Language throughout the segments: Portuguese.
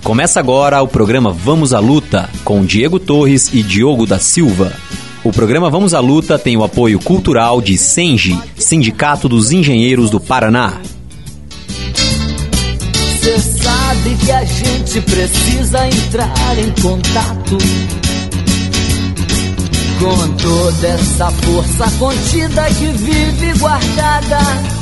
Começa agora o programa Vamos à Luta, com Diego Torres e Diogo da Silva. O programa Vamos à Luta tem o apoio cultural de SENGE, Sindicato dos Engenheiros do Paraná. Cê sabe que a gente precisa entrar em contato com toda essa força contida que vive guardada.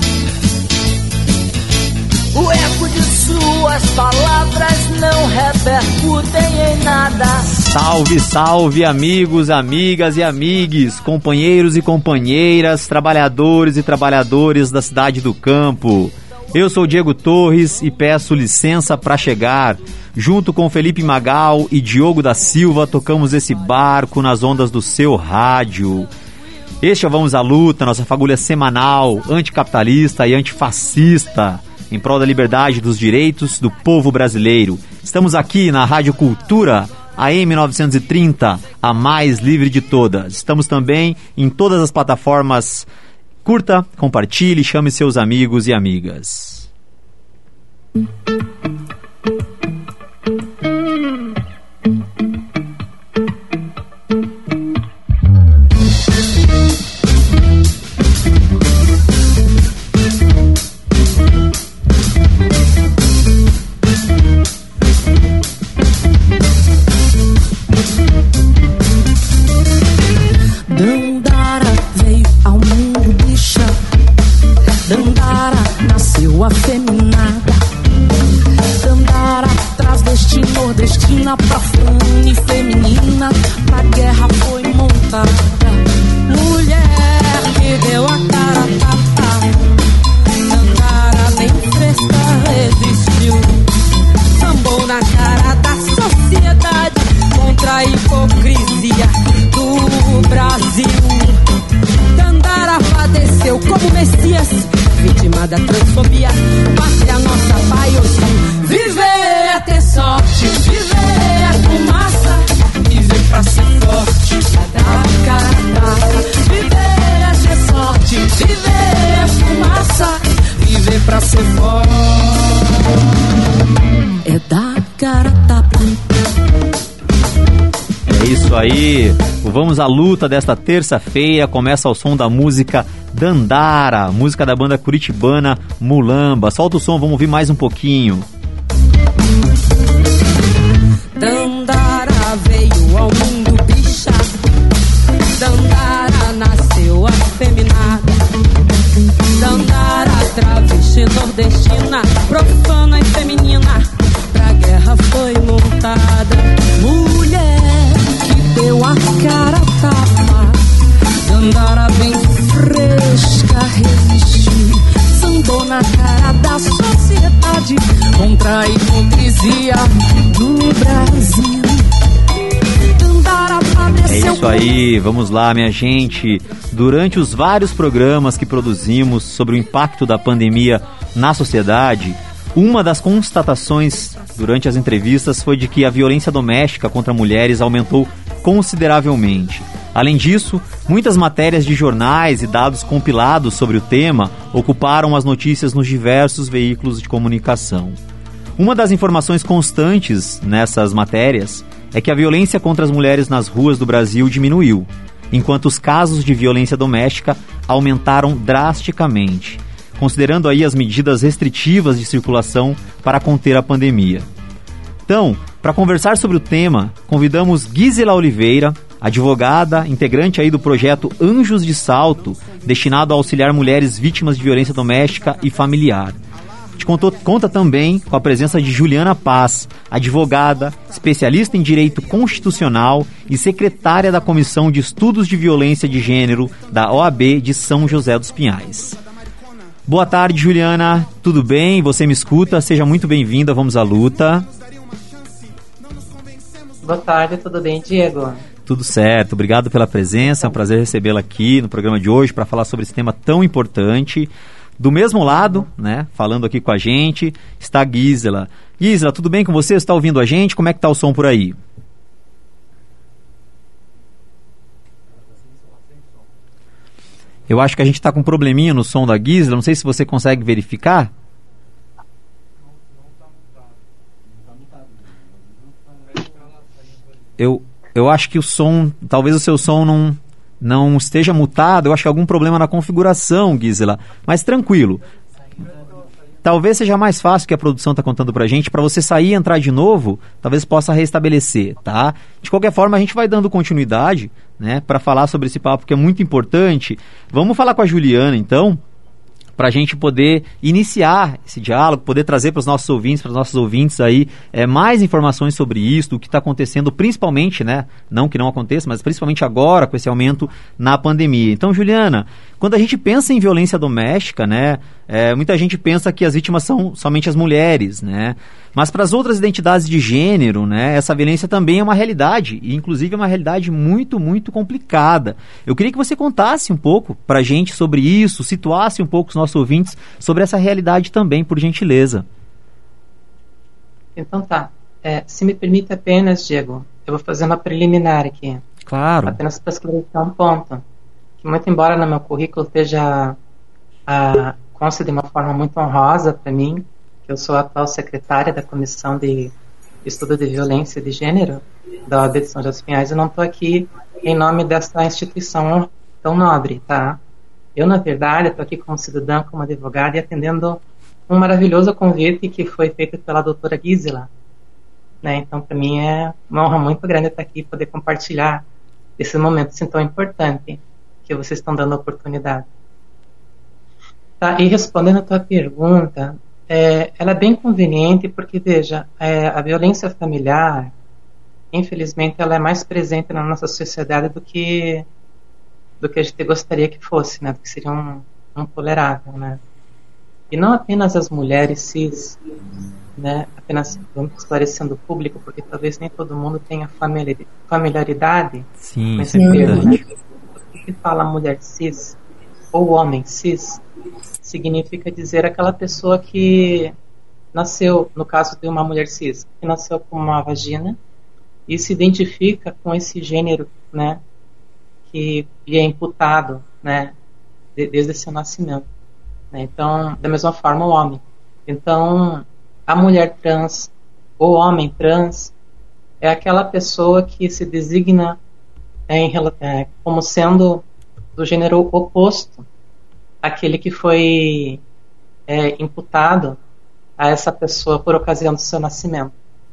O eco de suas palavras não repercutem em nada. Salve, salve, amigos, amigas e amigues, companheiros e companheiras, trabalhadores e trabalhadoras da cidade do campo. Eu sou Diego Torres e peço licença para chegar. Junto com Felipe Magal e Diogo da Silva, tocamos esse barco nas ondas do seu rádio. Este é o Vamos à Luta, nossa fagulha semanal, anticapitalista e antifascista, em prol da liberdade e dos direitos do povo brasileiro. Estamos aqui na Rádio Cultura, AM 930, a mais livre de todas. Estamos também em todas as plataformas. Curta, compartilhe, chame seus amigos e amigas. Afeminada, Dandara travestina, destina pra fome feminina, pra guerra foi montada. Mulher que deu a cara a tapa, Dandara bem fresca resistiu. Sambou na cara da sociedade contra a hipocrisia do Brasil. Dandara padeceu como Messias, vítima da transfobia, pátria nossa paiosia. Viver é ter sorte, viver é fumaça, viver pra ser forte, dar a cara a tapa. Viver é ter sorte, viver é fumaça, viver pra ser forte, é dar a cara a tapa. É isso aí, o Vamos à Luta desta terça-feira começa ao som da música Dandara, música da banda curitibana Mulamba. Solta o som, vamos ouvir mais um pouquinho. Dandara veio ao mundo bicha, Dandara nasceu afeminada, Dandara travesti nordestina, profana e feminina, pra guerra foi montada. Mulher que deu a cara a tapa, Dandara bem fresca resistiu. Sambou na cara da sociedade contra a hipocrisia do Brasil. Dandara padeceu. É isso aí, vamos lá, minha gente. Durante os vários programas que produzimos sobre o impacto da pandemia na sociedade, uma das constatações durante as entrevistas foi de que a violência doméstica contra mulheres aumentou consideravelmente. Além disso, muitas matérias de jornais e dados compilados sobre o tema ocuparam as notícias nos diversos veículos de comunicação. Uma das informações constantes nessas matérias é que a violência contra as mulheres nas ruas do Brasil diminuiu, enquanto os casos de violência doméstica aumentaram drasticamente, considerando aí as medidas restritivas de circulação para conter a pandemia. Então, para conversar sobre o tema, convidamos Gisela Oliveira, advogada, integrante aí do projeto Anjos de Salto, destinado a auxiliar mulheres vítimas de violência doméstica e familiar. Conta também com a presença de Juliana Paz, advogada, especialista em direito constitucional e secretária da Comissão de Estudos de Violência de Gênero da OAB de São José dos Pinhais. Boa tarde, Juliana, tudo bem? Você me escuta? Seja muito bem-vinda, vamos à luta. Boa tarde, tudo bem, Diego? Tudo certo, obrigado pela presença, é um prazer recebê-la aqui no programa de hoje para falar sobre esse tema tão importante. Do mesmo lado, né, falando aqui com a gente, está a Gisela. Gisela, tudo bem com você? Você está ouvindo a gente? Como é que está o som por aí? Eu acho que a gente está com um probleminha no som da Gisela, não sei se você consegue verificar. eu acho que o som, talvez o seu som não esteja mutado, eu acho que algum problema na configuração, Gisela, mas tranquilo. Talvez seja mais fácil que a produção está contando pra gente, para você sair e entrar de novo, talvez possa restabelecer, tá? De qualquer forma, a gente vai dando continuidade, né, para falar sobre esse papo que é muito importante. Vamos falar com a Juliana, então, para a gente poder iniciar esse diálogo, poder trazer para os nossos ouvintes, para os nossos ouvintes aí, mais informações sobre isso, o que está acontecendo, principalmente, né, não que não aconteça, mas principalmente agora, com esse aumento na pandemia. Então, Juliana, quando a gente pensa em violência doméstica, né, muita gente pensa que as vítimas são somente as mulheres, né, mas para as outras identidades de gênero, né, essa violência também é uma realidade, e inclusive é uma realidade muito, muito complicada. Eu queria que você contasse um pouco para a gente sobre isso, situasse um pouco os nossos ouvintes sobre essa realidade também, por gentileza. Então tá. Se me permite apenas, Diego, eu vou fazer uma preliminar aqui. Claro. Apenas para esclarecer um ponto. Que muito embora no meu currículo esteja consta de uma forma muito honrosa para mim, que eu sou a atual secretária da Comissão de Estudo de Violência de Gênero da OAB de São José dos Pinhais, eu não estou aqui em nome dessa instituição tão nobre, tá? Eu, na verdade, estou aqui como cidadã, como advogada e atendendo um maravilhoso convite que foi feito pela doutora Gisela, né? Então, para mim é uma honra muito grande estar aqui e poder compartilhar esse momento assim, tão importante que vocês estão dando a oportunidade. Tá, e respondendo a tua pergunta, ela é bem conveniente porque, veja, a violência familiar, infelizmente, ela é mais presente na nossa sociedade do que a gente gostaria que fosse, né? Do que seria um tolerável, né? E não apenas as mulheres cis, né? Apenas vamos esclarecendo o público, porque talvez nem todo mundo tenha familiaridade com esse termo. O que fala mulher cis ou homem cis significa dizer aquela pessoa que nasceu, no caso de uma mulher cis, que nasceu com uma vagina e se identifica com esse gênero, né? Que lhe é imputado, né, desde seu nascimento, né? Então, da mesma forma o homem. Então, a mulher trans ou homem trans é aquela pessoa que se designa como sendo do gênero oposto àquele que foi imputado a essa pessoa por ocasião do seu nascimento.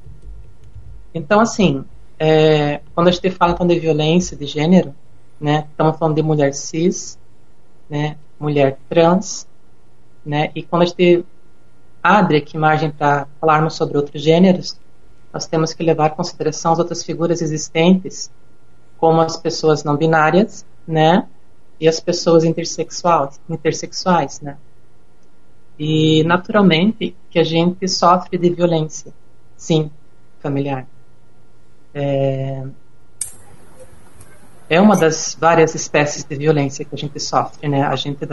Então, assim, quando a gente fala então de violência de gênero, né, estamos falando de mulher cis, né, mulher trans, né, e quando a gente abre aqui margem para falarmos sobre outros gêneros, nós temos que levar em consideração as outras figuras existentes, como as pessoas não binárias, né, e as pessoas intersexuais, né. E naturalmente que a gente sofre de violência, sim, familiar. É uma das várias espécies de violência que a gente sofre, né? A gente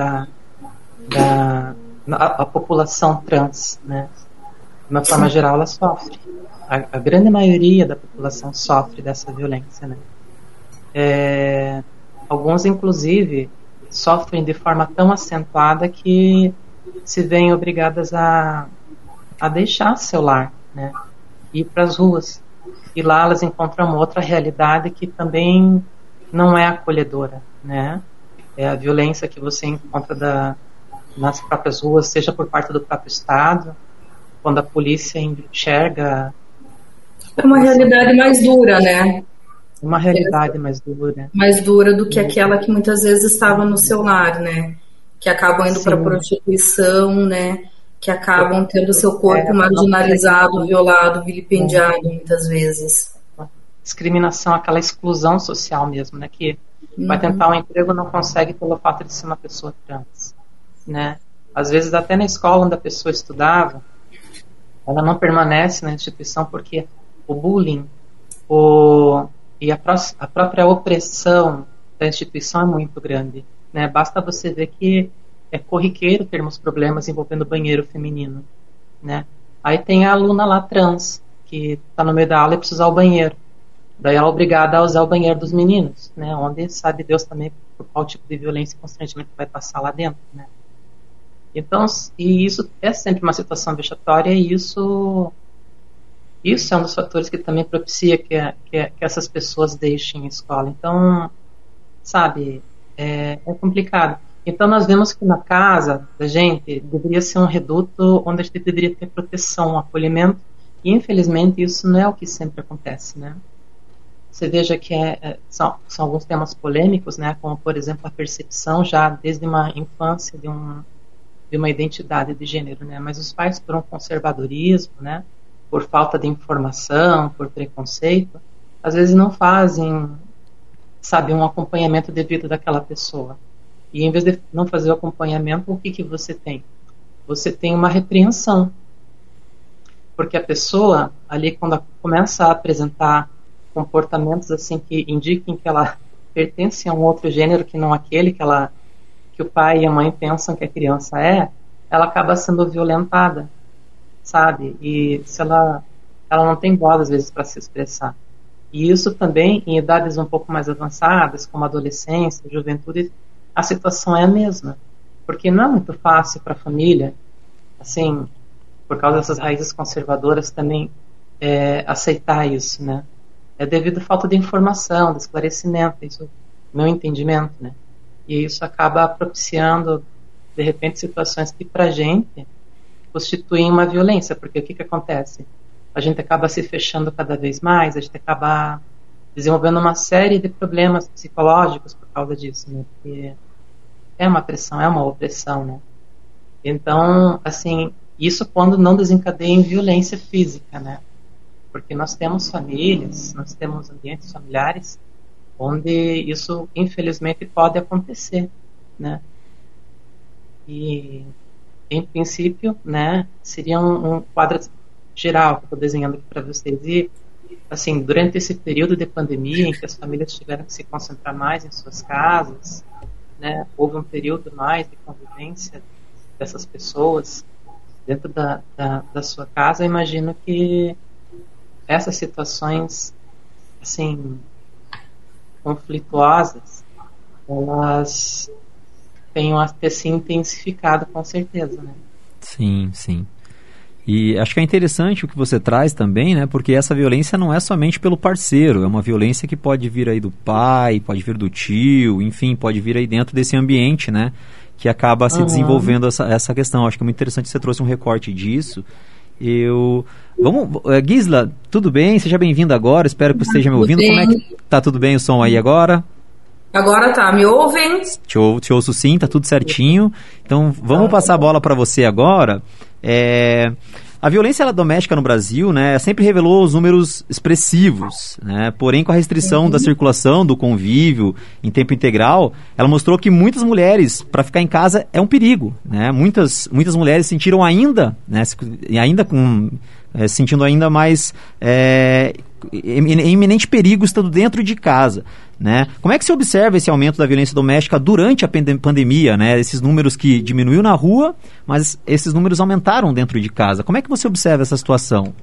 a população trans, né? De uma forma geral, ela sofre. A grande maioria da população sofre dessa violência, né? Alguns, inclusive, sofrem de forma tão acentuada que se veem obrigadas a deixar seu lar, né? Ir para as ruas. E lá elas encontram uma outra realidade que também não é acolhedora, né? É a violência que você encontra nas próprias ruas, seja por parte do próprio Estado, quando a polícia enxerga... É uma realidade mais dura, né? Uma realidade mais dura. Mais dura do que aquela que muitas vezes estava no seu lar, né? Que acabam indo para prostituição, né? Que acabam tendo seu corpo marginalizado, violado, vilipendiado muitas vezes. Discriminação, aquela exclusão social mesmo, né? Que vai tentar um emprego e não consegue pelo fato de ser uma pessoa trans, né? Às vezes até na escola onde a pessoa estudava, ela não permanece na instituição porque o bullying e a própria opressão da instituição é muito grande, né? Basta você ver que é corriqueiro termos problemas envolvendo banheiro feminino, né? Aí tem a aluna lá trans que está no meio da aula e precisa usar o banheiro. Daí ela é obrigada a usar o banheiro dos meninos, né? Onde sabe Deus também por qual tipo de violência e constrangimento vai passar lá dentro, né? Então, e isso é sempre uma situação vexatória e isso isso é um dos fatores que também propicia que essas pessoas deixem a escola. Então, sabe, é complicado. Então nós vemos que na casa da gente deveria ser um reduto onde a gente deveria ter proteção, acolhimento, e infelizmente isso não é o que sempre acontece, né? Você veja que são alguns temas polêmicos, né? Como, por exemplo, a percepção já desde uma infância de uma identidade de gênero, né? Mas os pais, por um conservadorismo, né? Por falta de informação, por preconceito, às vezes não fazem, sabe, um acompanhamento devido daquela pessoa. E em vez de não fazer o acompanhamento, o que você tem? Você tem uma repreensão. Porque a pessoa, ali, quando começa a apresentar comportamentos assim que indiquem que ela pertence a um outro gênero que não aquele que o pai e a mãe pensam que a criança ela acaba sendo violentada, sabe? E se ela não tem voz, às vezes, para se expressar. E isso também, em idades um pouco mais avançadas, como adolescência, juventude, a situação é a mesma. Porque não é muito fácil para a família, assim, por causa dessas raízes conservadoras também, aceitar isso, né? É devido à falta de informação, de esclarecimento, isso, meu entendimento, né? E isso acaba propiciando, de repente, situações que pra gente constituem uma violência, porque o que acontece? A gente acaba se fechando cada vez mais, a gente acaba desenvolvendo uma série de problemas psicológicos por causa disso, né? Porque é uma pressão, é uma opressão, né? Então, assim, isso quando não desencadeia em violência física, né? Porque nós temos famílias, nós temos ambientes familiares onde isso, infelizmente, pode acontecer, né? E, em princípio, né, seria um quadro geral que eu estou desenhando aqui para vocês. E, assim, durante esse período de pandemia em que as famílias tiveram que se concentrar mais em suas casas, né, houve um período mais de convivência dessas pessoas dentro da sua casa, eu imagino que essas situações, assim, conflituosas, elas tenham a ter se intensificado com certeza, né? Sim, sim. E acho que é interessante o que você traz também, né? Porque essa violência não é somente pelo parceiro, é uma violência que pode vir aí do pai, pode vir do tio, enfim, pode vir aí dentro desse ambiente, né? Que acaba se desenvolvendo essa questão. Acho que é muito interessante que você trouxe um recorte disso. Gisla, tudo bem? Seja bem-vinda agora, espero que você esteja me ouvindo. Como é que tá? Tudo bem o som aí agora? Agora tá, me ouvem? Te ouço sim, tá tudo certinho. Então vamos passar a bola para você agora. A violência doméstica no Brasil, né, sempre revelou os números expressivos, né? Porém, com a restrição da circulação, do convívio em tempo integral, ela mostrou que muitas mulheres, para ficar em casa, é um perigo, né? Muitas mulheres sentiram ainda, né, sentindo ainda mais iminente perigo estando dentro de casa, né? Como é que se observa esse aumento da violência doméstica durante a pandemia, né? Esses números que diminuiu na rua, mas esses números aumentaram dentro de casa. Como é que você observa essa situação?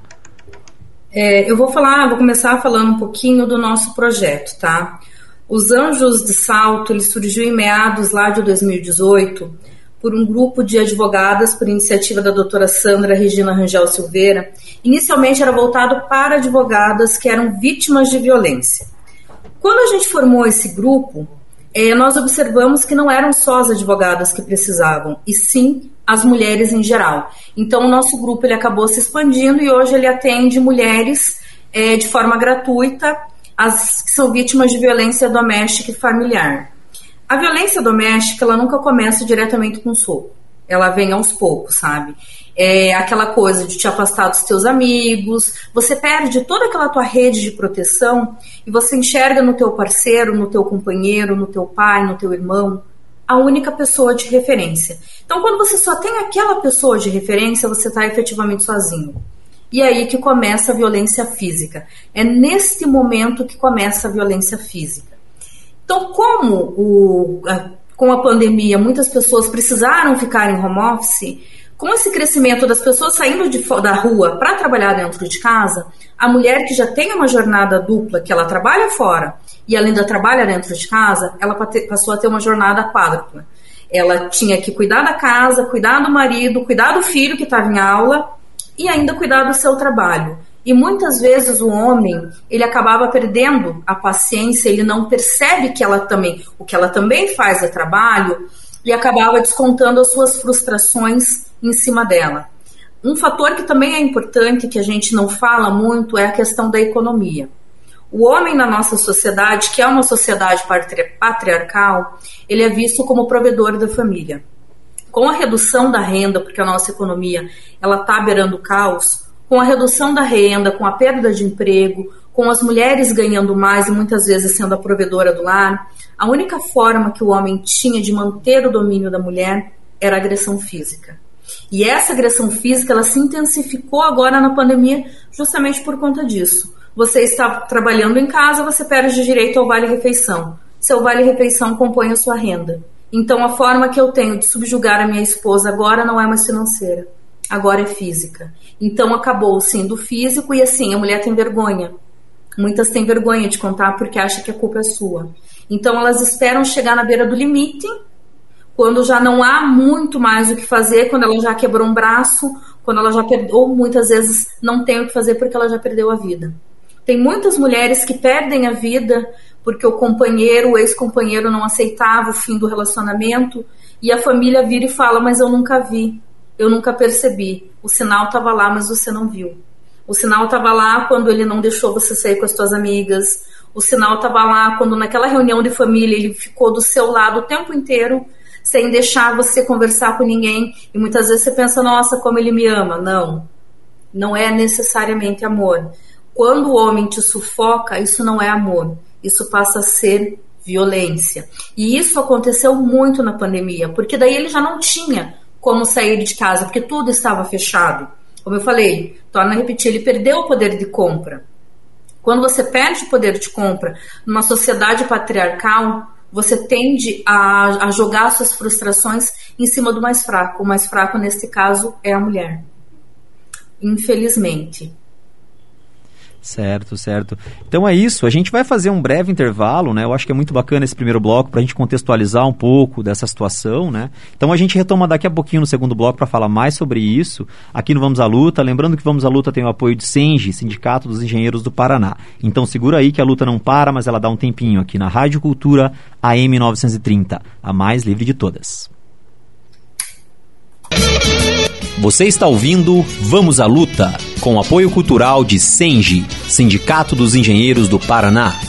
Eu vou começar falando um pouquinho do nosso projeto, tá? Os Anjos de Salto, ele surgiu em meados lá de 2018 por um grupo de advogadas, por iniciativa da doutora Sandra Regina Rangel Silveira. Inicialmente era voltado para advogadas que eram vítimas de violência. Quando a gente formou esse grupo, nós observamos que não eram só as advogadas que precisavam, e sim as mulheres em geral. Então o nosso grupo ele acabou se expandindo e hoje ele atende mulheres de forma gratuita, as que são vítimas de violência doméstica e familiar. A violência doméstica, ela nunca começa diretamente com soco. Ela vem aos poucos, sabe? É aquela coisa de te afastar dos teus amigos, você perde toda aquela tua rede de proteção e você enxerga no teu parceiro, no teu companheiro, no teu pai, no teu irmão, a única pessoa de referência. Então, quando você só tem aquela pessoa de referência, você está efetivamente sozinho. E aí que começa a violência física. É neste momento que começa a violência física. Então, como com a pandemia muitas pessoas precisaram ficar em home office, com esse crescimento das pessoas saindo da rua para trabalhar dentro de casa, a mulher que já tem uma jornada dupla, que ela trabalha fora e ela ainda trabalha dentro de casa, ela passou a ter uma jornada quádrupla. Ela tinha que cuidar da casa, cuidar do marido, cuidar do filho que estava em aula e ainda cuidar do seu trabalho. E muitas vezes o homem, ele acabava perdendo a paciência, ele não percebe que o que ela também faz é trabalho, e acabava descontando as suas frustrações em cima dela. Um fator que também é importante, que a gente não fala muito, é a questão da economia. O homem na nossa sociedade, que é uma sociedade patriarcal, ele é visto como provedor da família. Com a redução da renda, porque a nossa economia está beirando o caos, com a redução da renda, com a perda de emprego, com as mulheres ganhando mais e muitas vezes sendo a provedora do lar, a única forma que o homem tinha de manter o domínio da mulher era a agressão física. E essa agressão física, ela se intensificou agora na pandemia justamente por conta disso. Você está trabalhando em casa, você perde direito ao vale-refeição. Seu vale-refeição compõe a sua renda. Então a forma que eu tenho de subjugar a minha esposa agora não é mais financeira, agora é física. Então acabou sendo físico e assim, a mulher tem vergonha. Muitas têm vergonha de contar porque acham que a culpa é sua. Então elas esperam chegar na beira do limite, quando já não há muito mais o que fazer, quando ela já quebrou um braço, quando ela já perdeu, ou muitas vezes não tem o que fazer porque ela já perdeu a vida. Tem muitas mulheres que perdem a vida porque o companheiro, o ex-companheiro não aceitava o fim do relacionamento e a família vira e fala, mas eu nunca vi, eu nunca percebi. O sinal estava lá, mas você não viu. O sinal estava lá quando ele não deixou você sair com as suas amigas. O sinal estava lá quando naquela reunião de família ele ficou do seu lado o tempo inteiro, sem deixar você conversar com ninguém. E muitas vezes você pensa, nossa, como ele me ama. Não, não é necessariamente amor. Quando o homem te sufoca, isso não é amor. Isso passa a ser violência. E isso aconteceu muito na pandemia, porque daí ele já não tinha como sair de casa, porque tudo estava fechado. Como eu falei, torno a repetir, ele perdeu o poder de compra. Quando você perde o poder de compra numa sociedade patriarcal, você tende a jogar suas frustrações em cima do mais fraco. O mais fraco, nesse caso, é a mulher. Infelizmente. Certo, certo. Então é isso, a gente vai fazer um breve intervalo, né? Eu acho que é muito bacana esse primeiro bloco para a gente contextualizar um pouco dessa situação, né? Então a gente retoma daqui a pouquinho no segundo bloco para falar mais sobre isso, aqui no Vamos à Luta. Lembrando que Vamos à Luta tem o apoio de SENGE, Sindicato dos Engenheiros do Paraná. Então segura aí que a luta não para, mas ela dá um tempinho aqui na Rádio Cultura AM 930, a mais livre de todas. Você está ouvindo Vamos à Luta, com apoio cultural de SENGE, Sindicato dos Engenheiros do Paraná.